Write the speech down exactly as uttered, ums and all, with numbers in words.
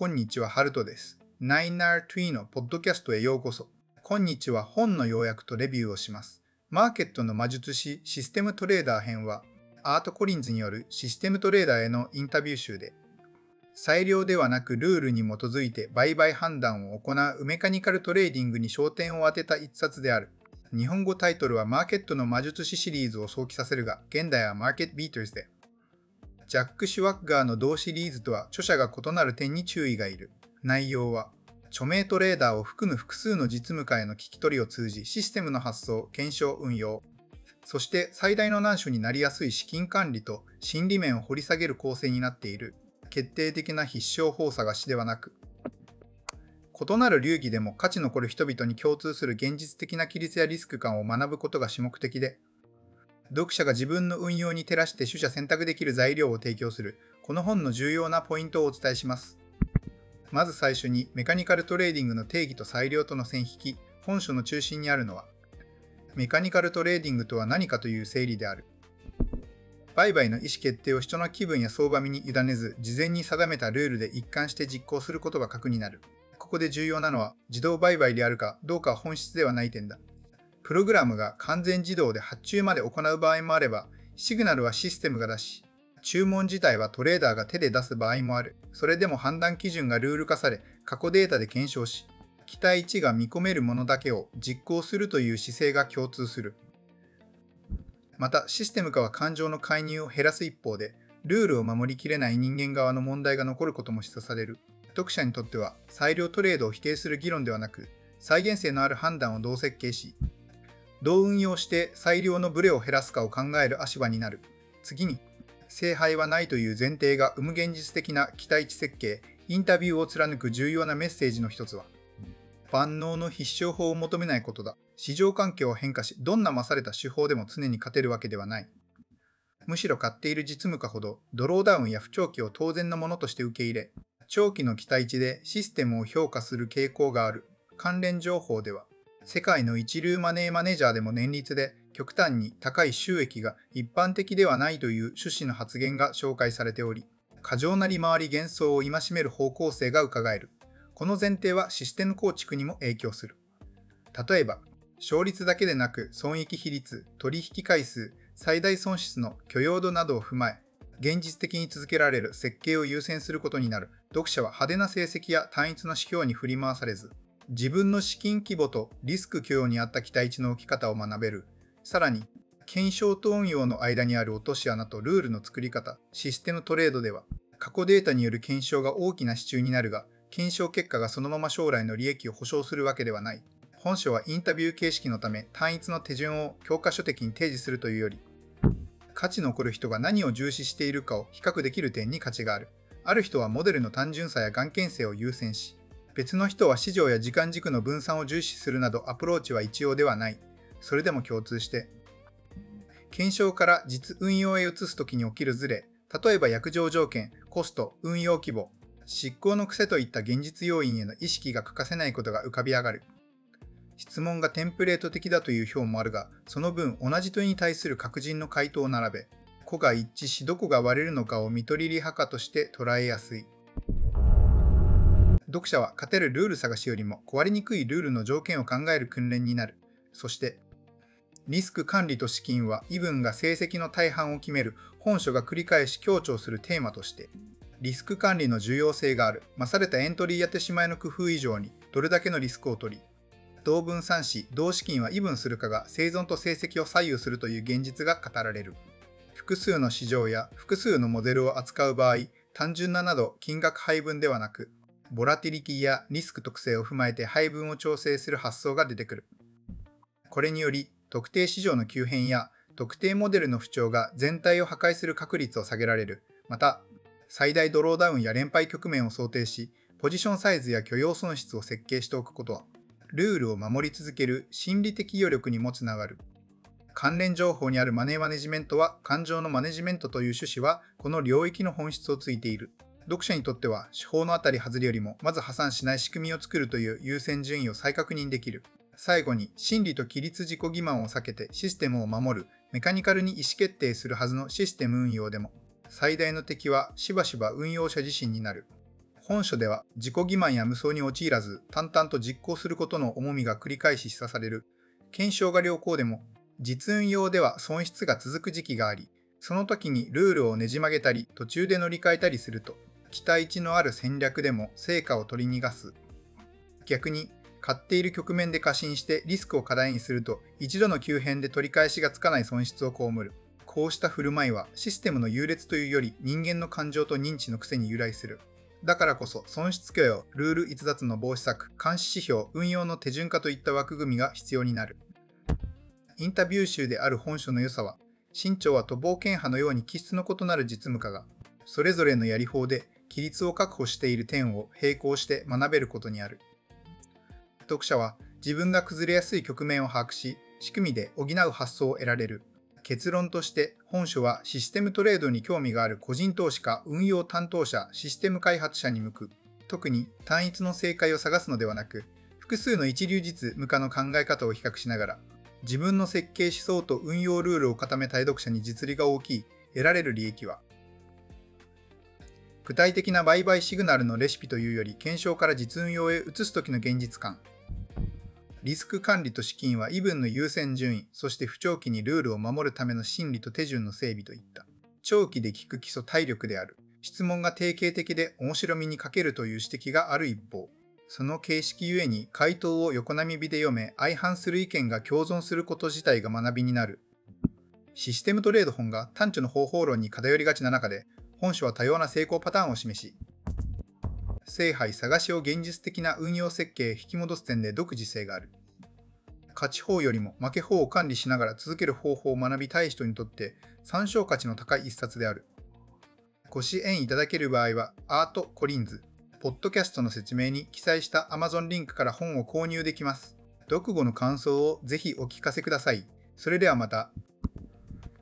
こんにちは、ハルトです。ナインアールツーのポッドキャストへようこそ。今日は本の要約とレビューをします。マーケットの魔術師システムトレーダー編は、アート・コリンズによるシステムトレーダーへのインタビュー集で、裁量ではなくルールに基づいて売買判断を行うメカニカルトレーディングに焦点を当てた一冊である。日本語タイトルはマーケットの魔術師シリーズを想起させるが、現代はマーケットビーターズで、ジャック・シュワッガーの同シリーズとは著者が異なる点に注意がいる。内容は、著名トレーダーを含む複数の実務家への聞き取りを通じ、システムの発想、検証、運用、そして最大の難所になりやすい資金管理と心理面を掘り下げる構成になっている。決定的な必勝法探しではなく、異なる流儀でも価値の残る人々に共通する現実的な規律やリスク感を学ぶことが主目的で、読者が自分の運用に照らして取捨選択できる材料を提供する、この本の重要なポイントをお伝えします。まず最初に、メカニカルトレーディングの定義と裁量との線引き、本書の中心にあるのは、メカニカルトレーディングとは何かという整理である。売買の意思決定を人の気分や相場見に委ねず、事前に定めたルールで一貫して実行することが核になる。ここで重要なのは、自動売買であるかどうかは本質ではない点だ。プログラムが完全自動で発注まで行う場合もあれば、シグナルはシステムが出し、注文自体はトレーダーが手で出す場合もある。それでも判断基準がルール化され、過去データで検証し、期待値が見込めるものだけを実行するという姿勢が共通する。また、システム化は感情の介入を減らす一方で、ルールを守りきれない人間側の問題が残ることも示唆される。読者にとっては、裁量トレードを否定する議論ではなく、再現性のある判断をどう設計し、どう運用して裁量のブレを減らすかを考える足場になる。次に、聖杯はないという前提が生む現実的な期待値設計、インタビューを貫く重要なメッセージの一つは、万能の必勝法を求めないことだ。市場環境を変化し、どんな勝れた手法でも常に勝てるわけではない。むしろ買っている実務家ほど、ドローダウンや不長期を当然のものとして受け入れ、長期の期待値でシステムを評価する傾向がある。関連情報では、世界の一流マネーマネージャーでも年率で極端に高い収益が一般的ではないという趣旨の発言が紹介されており、過剰な利回り幻想を戒める方向性が伺える。この前提はシステム構築にも影響する。例えば、勝率だけでなく損益比率、取引回数、最大損失の許容度などを踏まえ、現実的に続けられる設計を優先することになる。読者は派手な成績や単一の指標に振り回されず、自分の資金規模とリスク許容に合った期待値の置き方を学べる。さらに、検証と運用の間にある落とし穴とルールの作り方、システムトレードでは、過去データによる検証が大きな支柱になるが、検証結果がそのまま将来の利益を保証するわけではない。本書はインタビュー形式のため、単一の手順を教科書的に提示するというより、価値の残る人が何を重視しているかを比較できる点に価値がある。ある人はモデルの単純さや眼見性を優先し、別の人は市場や時間軸の分散を重視するなどアプローチは一様ではない。それでも共通して、検証から実運用へ移すときに起きるズレ、例えば約定条件、コスト、運用規模、執行の癖といった現実要因への意識が欠かせないことが浮かび上がる。質問がテンプレート的だという表もあるが、その分同じ問いに対する確人の回答を並べ、個が一致しどこが割れるのかを見取り理派かとして捉えやすい。読者は勝てるルール探しよりも壊れにくいルールの条件を考える訓練になる。そして、リスク管理と資金は異分が成績の大半を決める本書が繰り返し強調するテーマとして、リスク管理の重要性がある。増されたエントリーや手しまいの工夫以上にどれだけのリスクを取り、同分散し、同資金は異分するかが生存と成績を左右するという現実が語られる。複数の市場や複数のモデルを扱う場合、単純ななど金額配分ではなく、ボラティリティやリスク特性を踏まえて配分を調整する発想が出てくる。これにより、特定市場の急変や特定モデルの不調が全体を破壊する確率を下げられる。また、最大ドローダウンや連敗局面を想定し、ポジションサイズや許容損失を設計しておくことは、ルールを守り続ける心理的余力にもつながる。関連情報にあるマネーマネジメントは感情のマネジメントという趣旨はこの領域の本質をついている。読者にとっては手法の当たり外れよりもまず破産しない仕組みを作るという優先順位を再確認できる。最後に心理と規律自己欺瞞を避けてシステムを守るメカニカルに意思決定するはずのシステム運用でも最大の敵はしばしば運用者自身になる。 本書では自己欺瞞や無双に陥らず淡々と実行することの重みが繰り返し示唆される。検証が良好でも、実運用では損失が続く時期があり、その時にルールをねじ曲げたり途中で乗り換えたりすると、期待値のある戦略でも成果を取り逃がす。逆に、買っている局面で過信してリスクを過大にすると、一度の急変で取り返しがつかない損失を被る。こうした振る舞いはシステムの優劣というより人間の感情と認知の癖に由来する。だからこそ損失許容、ルール逸脱の防止策、監視指標、運用の手順化といった枠組みが必要になる。インタビュー集である本書の良さは、清張はと冒険派のように気質の異なる実務家が、それぞれのやり法で規律を確保している点を並行して学べることにある。読者は自分が崩れやすい局面を把握し、仕組みで補う発想を得られる。結論として、本書はシステムトレードに興味がある個人投資家、運用担当者、システム開発者に向く。特に単一の正解を探すのではなく、複数の一流実務家の考え方を比較しながら、自分の設計思想と運用ルールを固めたい読者に実利が大きい、得られる利益は、具体的な売買シグナルのレシピというより、検証から実運用へ移す時の現実感。リスク管理と資金は異分の優先順位、そして不長期にルールを守るための心理と手順の整備といった。長期で効く基礎体力である。質問が定型的で面白みに欠けるという指摘がある一方、その形式ゆえに回答を横波美で読め、相反する意見が共存すること自体が学びになる。システムトレード本が単著の方法論に偏りがちな中で、本書は多様な成功パターンを示し、聖杯探しを現実的な運用設計へ引き戻す点で独自性がある。勝ち法よりも負け法を管理しながら続ける方法を学びたい人にとって参照価値の高い一冊である。ご支援いただける場合は、アート・コリンズ、ポッドキャストの説明に記載した Amazon リンクから本を購入できます。読後の感想をぜひお聞かせください。それではまた。